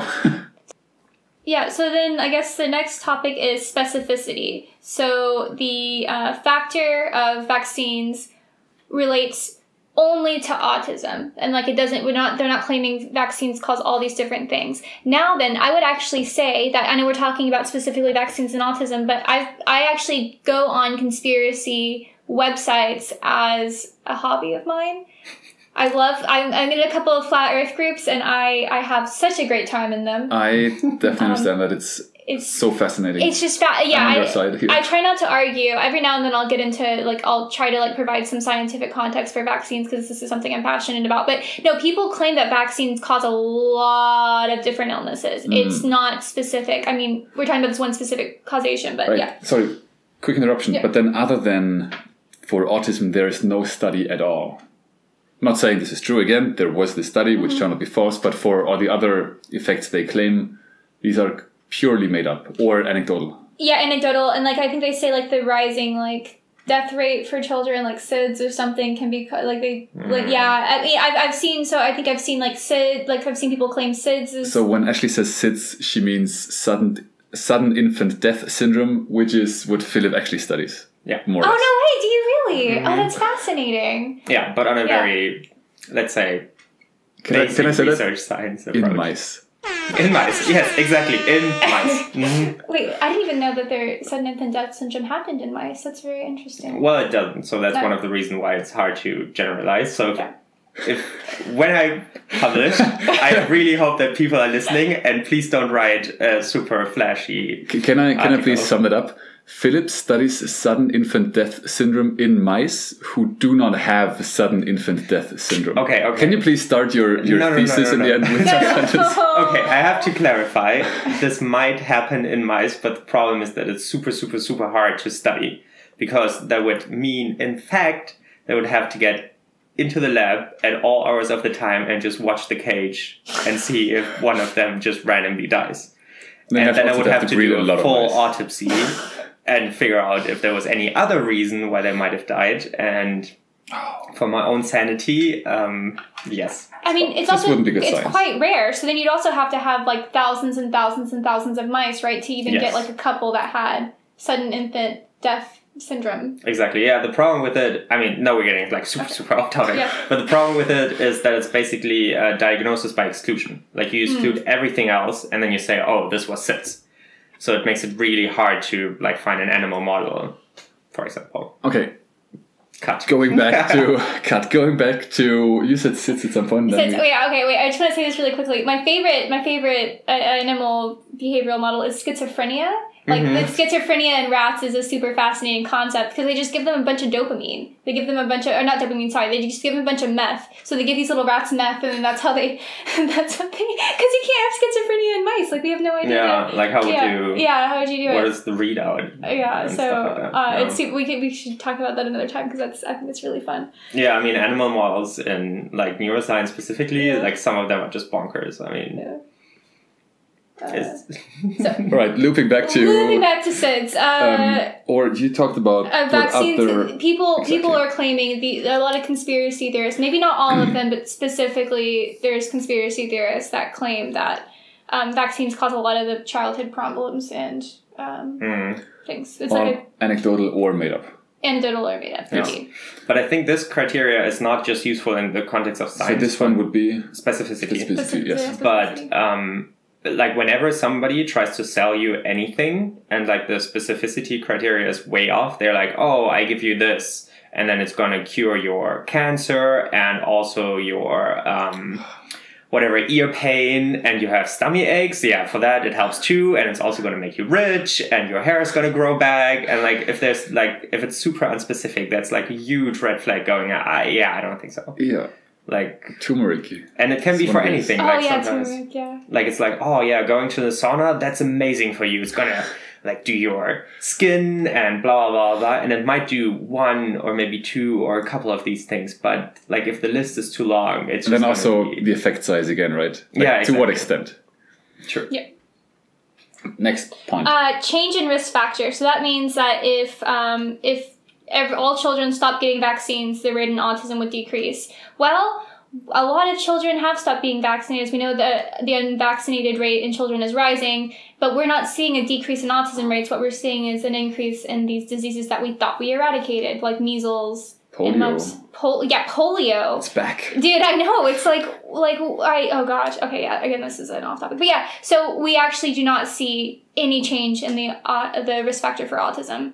Yeah, so then I guess the next topic is specificity. So the uh, factor of vaccines relates only to autism, and like it doesn't, we're not, they're not claiming vaccines cause all these different things. Now then, I would actually say that, I know we're talking about specifically vaccines and autism, but I I actually go on conspiracy websites as a hobby of mine. I love, I'm, I'm in a couple of flat earth groups and I, I have such a great time in them. I definitely understand that. It's It's so fascinating. It's just fa- yeah. I'm on your I, side here. I try not to argue. Every now and then I'll get into like I'll try to like provide some scientific context for vaccines because this is something I'm passionate about. But no, people claim that vaccines cause a lot of different illnesses. Mm. It's not specific. I mean, we're talking about this one specific causation, but Right. yeah. Sorry, quick interruption. Yeah. But then, other than for autism, there is no study at all. I'm not saying this is true. Again, there was this study which Mm-hmm. turned out to be false. But for all the other effects they claim, these are purely made up or anecdotal. Yeah, anecdotal, and like I think they say like the rising like death rate for children, like S I D S or something, can be co- like they like yeah. I mean, I've I've seen so I think I've seen like S I D like I've seen people claim S I D S is So when Ashley says S I D S, she means sudden sudden infant death syndrome, which is what Philip actually studies. Yeah. More or Oh less. no way! Do you really? Oh, that's fascinating. Yeah, but on a Yeah. very, let's say, Can I, basic can I say that? research science In approach. mice. In mice, yes, exactly, in mice. Mhm. Wait, I didn't even know that their sudden infant death syndrome happened in mice. That's very interesting. Well, it doesn't, so that's No. one of the reasons why it's hard to generalize. So Yeah. if when I publish, I really hope that people are listening, and please don't write a super flashy. C- Can I can I please Article. sum it up? Philip studies sudden infant death syndrome in mice who do not have sudden infant death syndrome. Okay, okay. Can you please start your, your No, no, no, thesis no, in no. the end with that sentence? Okay, I have to clarify. This might happen in mice, but the problem is that it's super, super, super hard to study because that would mean, in fact, they would have to get into the lab at all hours of the time and just watch the cage and see if one of them just randomly dies. They And have then I also would have to breed do a lot a of full mice. autopsy and figure out if there was any other reason why they might have died. And for my own sanity, um, yes. I mean, it's This also wouldn't be good it's science. quite rare. So then you'd also have to have like thousands and thousands and thousands of mice, right, to even Yes. get like a couple that had sudden infant death syndrome. Exactly. Yeah. The problem with it, I mean, now we're getting like super, super off topic. Yeah. But the problem with it is that it's basically a diagnosis by exclusion. Like you exclude everything else, and then you say, "Oh, this was S I D S." So it makes it really hard to like find an animal model, for example. Okay, Cut. going back to cut. Going back to you said S I D S at some point. So then it's, we- oh yeah, okay, wait. I just want to say this really quickly. My favorite, my favorite uh, animal behavioral model is schizophrenia. Like Mhm. the schizophrenia in rats is a super fascinating concept because they just give them a bunch of dopamine. They give them a bunch of, or not dopamine, sorry. They just give them a bunch of meth. So they give these little rats meth, and then that's how they, that's what they, because you can't have schizophrenia in mice. Like we have no idea. Yeah. Like how would yeah. you? Yeah. How would you do What it? is the readout? Uh, yeah. and So stuff like that. uh, Yeah. it's we could, we should talk about that another time because that's I think it's really fun. Yeah, I mean, animal models in like neuroscience specifically, Yeah. like some of them are just bonkers. I mean, Yeah. Uh, it's, so All right, looping back to moving back to S I D S. Uh, um, or you talked about Uh, what vaccines. other- People Exactly. people are claiming the a lot of conspiracy theorists. Maybe not all of them, but specifically, there's conspiracy theorists that claim that um, vaccines cause a lot of the childhood problems and um, mm. things. It's or like anecdotal or made up. a anecdotal or made up. Yes. Indeed. But I think this criteria is not just useful in the context of So science. this one would be specificity. specificity. Yes. But um, like whenever somebody tries to sell you anything and like the specificity criteria is way off, they're like, oh, I give you this and then it's going to cure your cancer and also your um, whatever, ear pain and you have stomach aches, yeah, for that it helps too, and it's also going to make you rich and your hair is going to grow back. And like if there's like if it's super unspecific, that's like a huge red flag going, I, yeah, I don't think so. Yeah. Like turmeric. And it can It's be one for of those. anything. Oh like yeah, sometimes turmeric, yeah. like it's like, oh yeah, going to the sauna, that's amazing for you. It's gonna like do your skin and blah blah blah blah, and it might do one or maybe two or a couple of these things, but like if the list is too long, it's just And then gonna also be- the effect size again, right? Like, Yeah, To what exactly. extent? Sure. Yeah. Next point. Uh, change in risk factor. So that means that if um, if ev all children stop getting vaccines, the rate in autism would decrease. Well, a lot of children have stopped being vaccinated. As we know, the the unvaccinated rate in children is rising, but we're not seeing a decrease in autism rates. What we're seeing is an increase in these diseases that we thought we eradicated, like measles, and Polio. mumps. Pol- yeah, polio. It's back. Dude, I know. It's like, like, I, oh gosh. Okay, yeah, again, this is an off topic. But yeah, so we actually do not see any change in the uh, the risk factor for autism.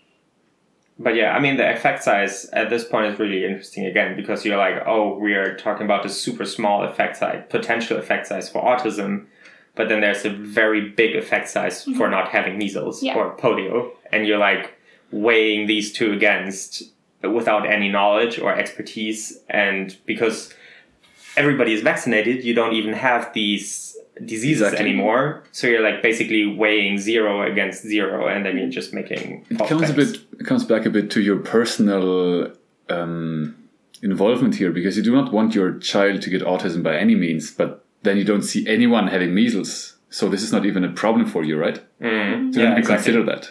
But yeah, I mean, the effect size at this point is really interesting again, because you're like, oh, we are talking about this super small effect size, potential effect size for autism, but then there's a very big effect size for not having measles Yeah. or polio. And you're like weighing these two against without any knowledge or expertise. And because everybody is vaccinated, you don't even have these diseases Exactly. anymore. So you're like basically weighing zero against zero, and then you're just making It false comes a claims. bit. It comes back a bit to your personal um, involvement here, because you do not want your child to get autism by any means, but then you don't see anyone having measles, so this is not even a problem for you, right? Mm. So Yeah, then you exactly. consider that.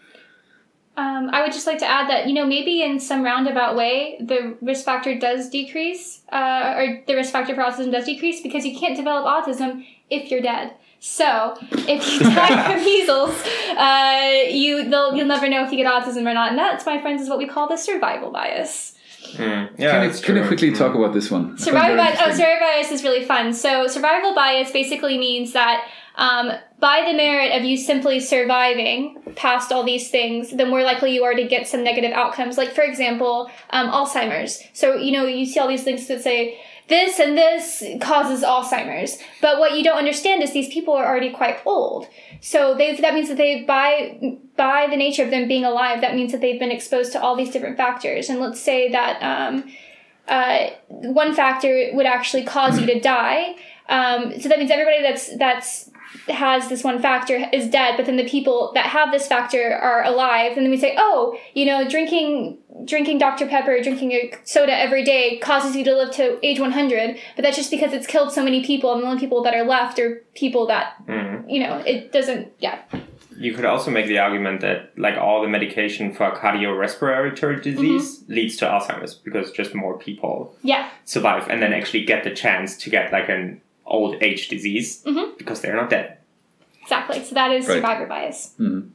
Um, I would just like to add that, you know, maybe in some roundabout way, the risk factor does decrease, uh, or the risk factor for autism does decrease, because you can't develop autism if you're dead. So, if you die from measles, uh, you, they'll, you'll never know if you get autism or not. And that, my friends, is what we call the survival bias. Mm. Yeah, can you, that's can you true. quickly Mm. talk about this one? I find it Survival very bias. Oh, interesting. survival bias is really fun. So survival bias basically means that um, by the merit of you simply surviving past all these things, the more likely you are to get some negative outcomes. Like, for example, um, Alzheimer's. So, you know, you see all these things that say this and this causes Alzheimer's. But what you don't understand is these people are already quite old. So they that means that they, by by the nature of them being alive, that means that they've been exposed to all these different factors. And let's say that um, uh, one factor would actually cause you to die. Um, so that means everybody that's that's has this one factor is dead, but then the people that have this factor are alive. And then we say, oh, you know, drinking drinking Doctor Pepper, drinking a soda every day causes you to live to age one hundred. But that's just because it's killed so many people, and the only people that are left are people that, Mm. you know, it doesn't, yeah. You could also make the argument that like all the medication for cardiorespiratory disease leads to Alzheimer's, because just more people Yeah, survive and then actually get the chance to get like an old age disease Mhm. because they're not dead. exactly. So that is Right. survivor bias. Mhm.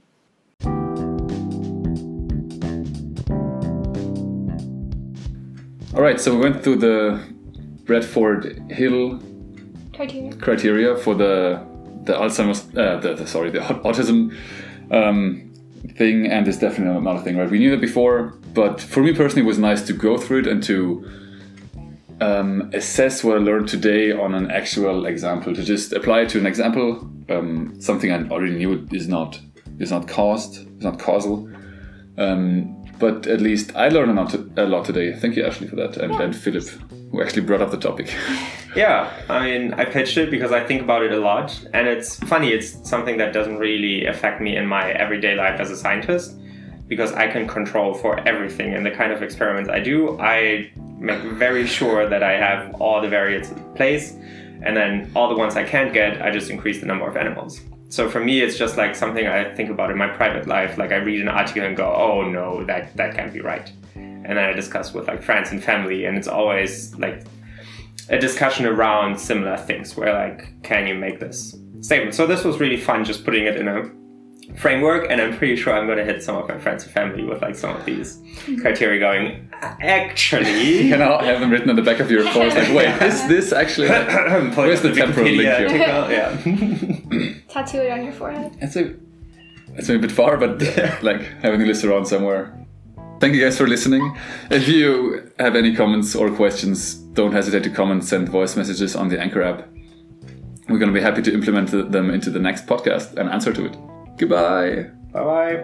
All right, so we went through the Bradford Hill Criteria. criteria for the the Alzheimer's, uh, the, the sorry, the autism um, thing, and there's definitely another thing, right? We knew that before, but for me personally, it was nice to go through it and to um, assess what I learned today on an actual example, to just apply it to an example, um, something I already knew is not is not caused, is not causal. Um, but at least I learned a lot, a lot today. Thank you, Ashley, for that, and, and Philip, who actually brought up the topic. Yeah, I mean, I pitched it because I think about it a lot, and it's funny, it's something that doesn't really affect me in my everyday life as a scientist, because I can control for everything in the kind of experiments I do. I make very sure that I have all the variables in place, and then all the ones I can't get, I just increase the number of animals. So for me, it's just like something I think about in my private life. Like I read an article and go, oh no, that, that can't be right. And then I discuss with like friends and family, and it's always like a discussion around similar things where like, can you make this statement? So this was really fun, just putting it in a framework, and I'm pretty sure I'm going to hit some of my friends and family with like some of these criteria going, actually... You can now have them written on the back of your course, like, wait, is this actually... Where's the temporal link Wikipedia here? article, yeah. Tattoo it on your forehead. It's a, it's maybe a bit far, but like having a list around somewhere. Thank you guys for listening. If you have any comments or questions, don't hesitate to comment, send voice messages on the Anchor app. We're going to be happy to implement them into the next podcast and answer to it. Goodbye. Bye-bye.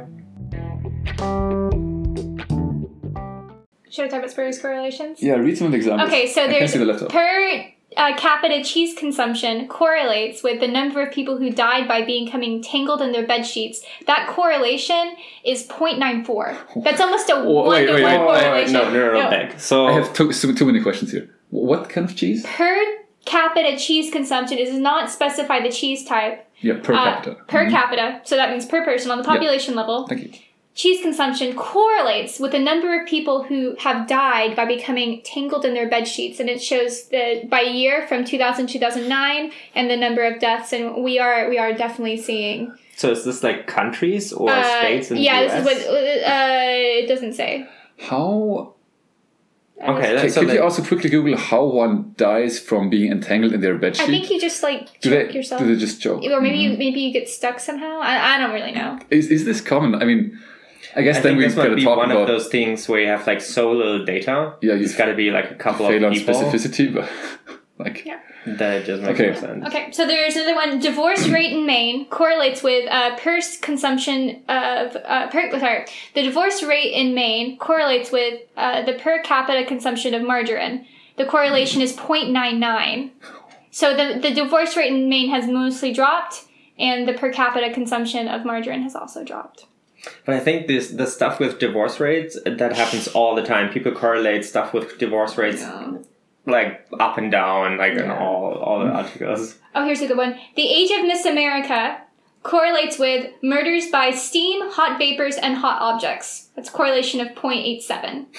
Should I talk about spurious correlations? Yeah, read some of the examples. Okay, so I can't there's see the laptop. per uh, capita cheese consumption correlates with the number of people who died by becoming tangled in their bed sheets. That correlation is zero point nine four. That's almost a Oh, one wait, to wait, one wait, wait, wait, correlation. no, no, no, no, back. So I have too, so, too many questions here. What kind of cheese? Per capita cheese consumption does not specify the cheese type. Yeah, per Uh, capita. per Mhm. capita, so that means per person on the population level. Thank you. Cheese consumption correlates with the number of people who have died by becoming tangled in their bed sheets, and it shows the by year from two thousand to two thousand nine and the number of deaths, and we are we are definitely seeing. So is this like countries or Uh, states in yeah, the U S? this is what uh, it doesn't say. How... Uh, Okay, Okay, that's so could you like, also quickly Google how one dies from being entangled in their bed sheet? I think you just like do choke they, yourself, do they just choke? or maybe Mhm. you, maybe you get stuck somehow. I, I don't really know. Is, is this common? I mean, I guess I then think we've this got might to be talk one about of those things where you have like so little data. Yeah, you it's got to be like a couple of fail on people. specificity, but like... Yeah. That just makes Okay. more sense. Okay, so there's another one. Divorce rate in Maine correlates with uh, per consumption of uh, per. Sorry, the divorce rate in Maine correlates with uh, the per capita consumption of margarine. The correlation is zero point nine nine. So the the divorce rate in Maine has mostly dropped, and the per capita consumption of margarine has also dropped. But I think this the stuff with divorce rates that happens all the time. People correlate stuff with divorce rates. Yeah. Like up and down, like in Yeah. all all the articles. Oh, here's a good one. The age of Miss America correlates with murders by steam, hot vapors, and hot objects. That's a correlation of zero point eight seven.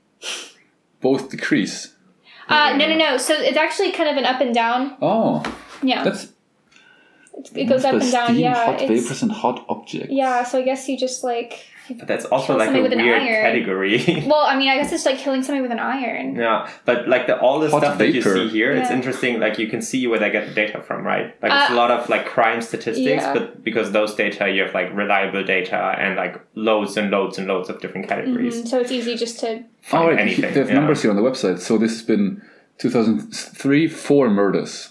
Both decrease. Uh, no, no, no. So it's actually kind of an up and down. Oh, Yeah, that's... it, it goes up by and down. steam, Yeah, hot it's, vapors and hot objects. yeah. So I guess you just like. But that's also Kill like a somebody with an weird iron. category. Well, I mean, I guess it's like killing somebody with an iron. Yeah, but like the all the Hot stuff that you vapor. see here, it's Yeah. interesting. Like you can see where they get the data from, right? Like it's Uh, a lot of like crime statistics, yeah. but because those data, you have like reliable data and like loads and loads and loads of different categories. Mhm, So it's easy just to. Find All right, anything. they have yeah. numbers here on the website. So this has been two thousand three, four murders.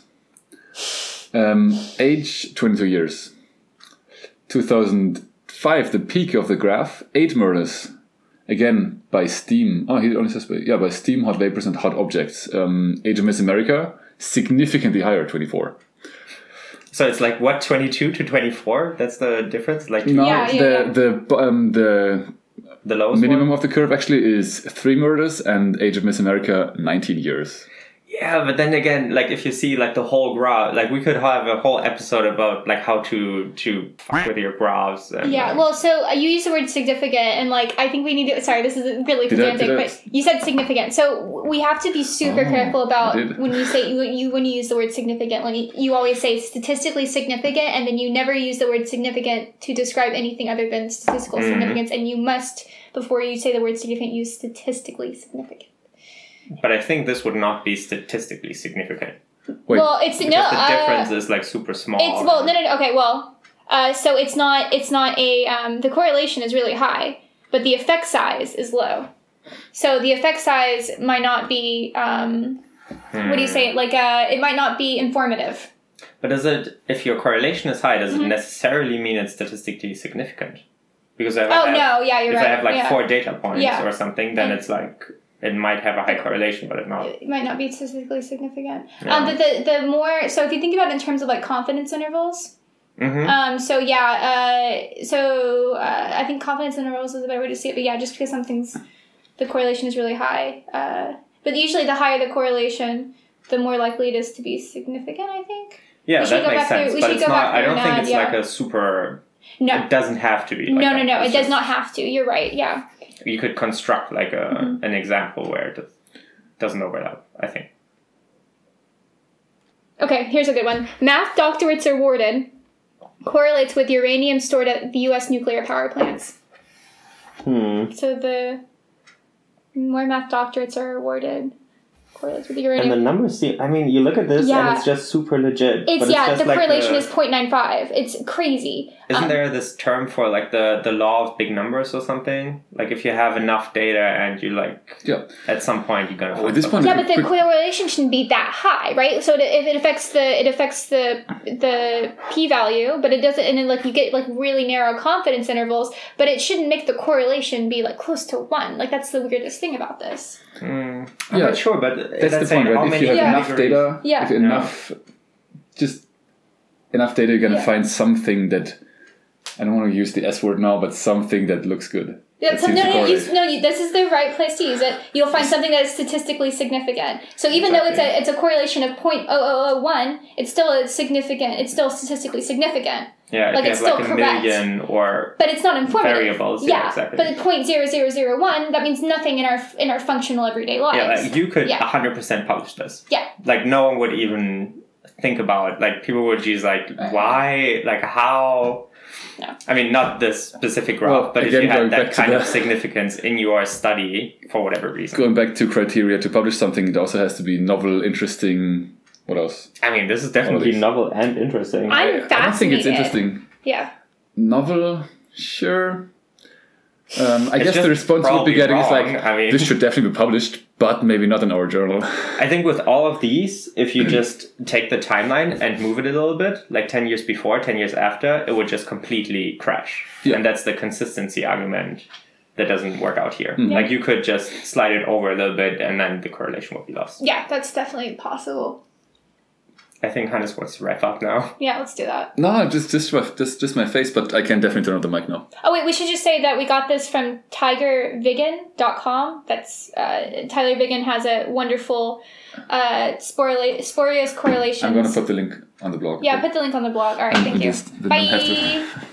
Um, age, twenty-two years. two thousand five, the peak of the graph, eight murders. Again, by steam. Oh, he only says, by, yeah, by steam, hot vapors, and hot objects. Um, age of Miss America, significantly higher, twenty-four. So it's like what twenty-two to twenty-four. That's the difference. Like No, Yeah, yeah, the, yeah. the, um, the the lowest minimum one? of the curve actually is three murders, and age of Miss America, nineteen years. Yeah, but then again, like if you see like the whole graph, like we could have a whole episode about like how to to fuck with your graphs. And, Yeah, like, well, so uh, you use the word significant, and like I think we need to. Sorry, this is really Did I- pedantic, did I- but you said significant, so we have to be super Oh, careful about I did. when you say you, you when you use the word significant. Like you always say statistically significant, and then you never use the word significant to describe anything other than statistical Mhm. significance. And you must, before you say the word significant, use statistically significant. But I think this would not be statistically significant. Wait, Well, it's Because no. the uh, difference is like super small. It's well, no, no, no. Okay, well, uh, so it's not. It's not a. Um, the correlation is really high, but the effect size is low. So the effect size might not be. Um, What do you say? Like, uh, it might not be informative. But does it, if your correlation is high, does Mhm. it necessarily mean it's statistically significant? Because if Oh I have, no, yeah, you're if right. I have like yeah. four data points Yeah. or something, then And- it's like it might have a high correlation, but it not. It might not be statistically significant. Yeah. Um, but the the more so if you think about it in terms of like confidence intervals. Mm-hmm. Um, so yeah, uh, so uh, I think confidence intervals is a better way to see it. But yeah, just because something's the correlation is really high, uh, but usually the higher the correlation, the more likely it is to be significant. I think. Yeah, We should that go makes back through- sense. we But should it's go not. back I through don't and think add, it's yeah. like a super. No. It doesn't have to be. Like No, no, that. no. It It's does just- not have to. You're right. Yeah. You could construct like a Mhm. an example where it does, doesn't overlap. I think. Okay, here's a good one. Math doctorates awarded correlates with uranium stored at the U S nuclear power plants. Hmm. So the more math doctorates are awarded correlates with the And uranium. the numbers seem, I mean, you look at this Yeah. and it's just super legit. It's, but yeah, just the like correlation the- is zero point nine five. It's crazy. Isn't Um, there this term for like the, the law of big numbers or something? Like if you have enough data and you like, Yeah. at some point you're gonna. Oh, find at this point, Yeah, a but the quick- correlation shouldn't be that high, right? So it, it affects the it affects the the p value, but it doesn't. And then like you get like really narrow confidence intervals, but it shouldn't make the correlation be like close to one. Like that's the weirdest thing about this. Mm, I'm Yeah. not sure, but That's that's the saying point, how right? If many you have Yeah. enough degrees- data, Yeah. if enough, just enough data, you're gonna Yeah. find something that, I don't want to use the S word now, but something that looks good. Yeah, That so, seems no, to no, you, correlate. no, you, this is the right place to use it. You'll find something that is statistically significant. So even though it's a it's a correlation of zero point zero zero zero one, it's still a significant. It's still statistically significant, Yeah, if Like, you it's have like still a correct. million or but it's not informative. variables. Yeah, Yeah, exactly. but zero point zero zero zero one, that means nothing in our in our functional everyday lives. yeah, like you could Yeah. one hundred percent publish this. Yeah. Like no one would even think about, like people would just like, why, like how? No. I mean, not this specific graph, Well, but again, if you going had that back to kind the- of significance in your study for whatever reason. Going back to criteria to publish something, it also has to be novel, interesting. What else? I mean, this is definitely these. novel and interesting. I'm I don't think fascinated. it's interesting. Yeah. Novel, sure. Um, I It's guess the just response we'll probably be getting is wrong. like, I mean- this should definitely be published, but maybe not in our journal. I think with all of these, if you just take the timeline and move it a little bit, like ten years before, ten years after, it would just completely crash. Yeah. And that's the consistency argument that doesn't work out here. Mm. Like you could just slide it over a little bit and then the correlation would be lost. Yeah, that's definitely possible. I think Hannes wants to wrap up now. Yeah, let's do that. No, just just my, just just my face, but I can definitely turn on the mic now. Oh wait, we should just say that we got this from tiger vigan dot com. That's uh, Tyler Vigan has a wonderful uh, sporula- spurious correlations. I'm gonna put the link on the blog. Yeah, put the link on the blog. All right, And thank you. just- then don't have to- Bye.